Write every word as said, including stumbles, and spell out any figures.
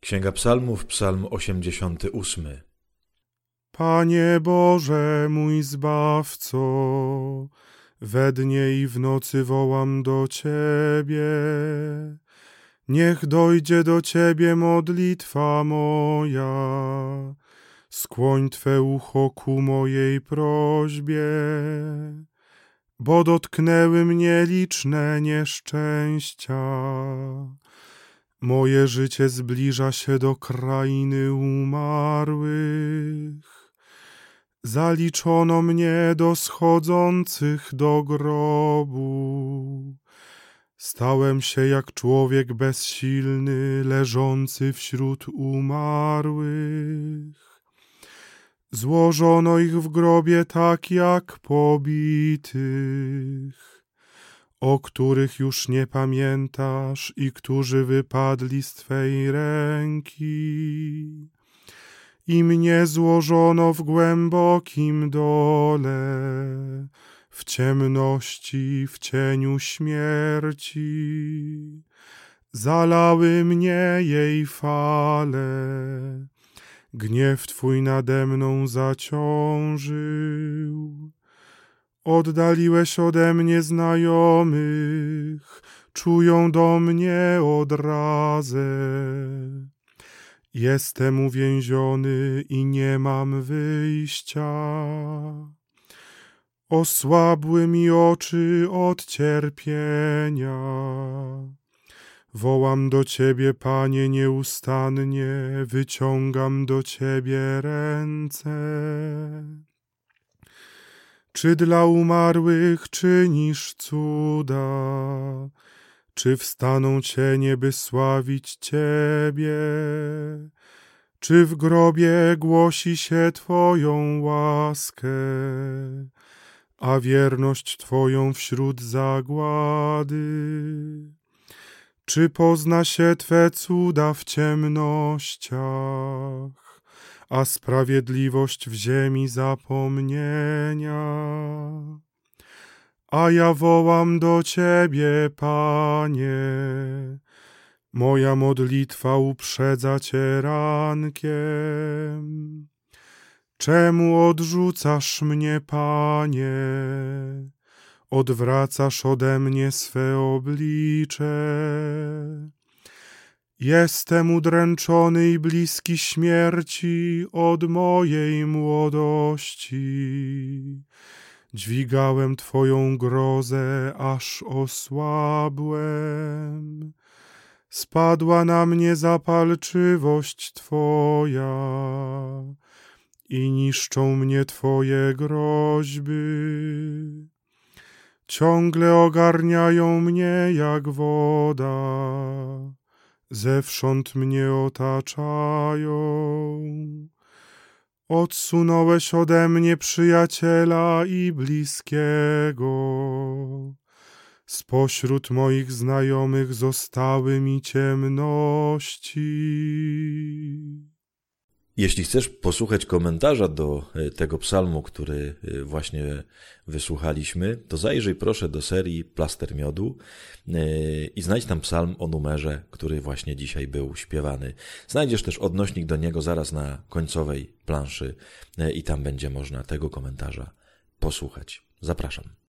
Księga Psalmów, Psalm osiemdziesiąty ósmy. Panie Boże, mój Zbawco, we dnie i w nocy wołam do Ciebie. Niech dojdzie do Ciebie modlitwa moja, skłoń Twe ucho ku mojej prośbie, bo dotknęły mnie liczne nieszczęścia. Moje życie zbliża się do krainy umarłych. Zaliczono mnie do schodzących do grobu. Stałem się jak człowiek bezsilny, leżący wśród umarłych. Złożono ich w grobie tak jak pobitych, o których już nie pamiętasz i którzy wypadli z Twej ręki. I mnie złożono w głębokim dole, w ciemności, w cieniu śmierci. Zalały mnie jej fale, gniew Twój nade mną zaciążył. Oddaliłeś ode mnie znajomych, czują do mnie odrazę. Jestem uwięziony i nie mam wyjścia. Osłabły mi oczy od cierpienia. Wołam do Ciebie, Panie, nieustannie, wyciągam do Ciebie ręce. Czy dla umarłych czynisz cuda? Czy wstaną cienie, by sławić Ciebie? Czy w grobie głosi się Twoją łaskę, a wierność Twoją wśród zagłady? Czy pozna się Twe cuda w ciemnościach, a sprawiedliwość w ziemi zapomnienia? A ja wołam do Ciebie, Panie, moja modlitwa uprzedza Cię rankiem. Czemu odrzucasz mnie, Panie? Odwracasz ode mnie swe oblicze. Jestem udręczony i bliski śmierci od mojej młodości. Dźwigałem Twoją grozę, aż osłabłem. Spadła na mnie zapalczywość Twoja i niszczą mnie Twoje groźby. Ciągle ogarniają mnie jak woda, zewsząd mnie otaczają. Odsunąłeś ode mnie przyjaciela i bliskiego. Spośród moich znajomych zostały mi ciemności. Jeśli chcesz posłuchać komentarza do tego psalmu, który właśnie wysłuchaliśmy, to zajrzyj proszę do serii Plaster Miodu i znajdź tam psalm o numerze, który właśnie dzisiaj był śpiewany. Znajdziesz też odnośnik do niego zaraz na końcowej planszy i tam będzie można tego komentarza posłuchać. Zapraszam.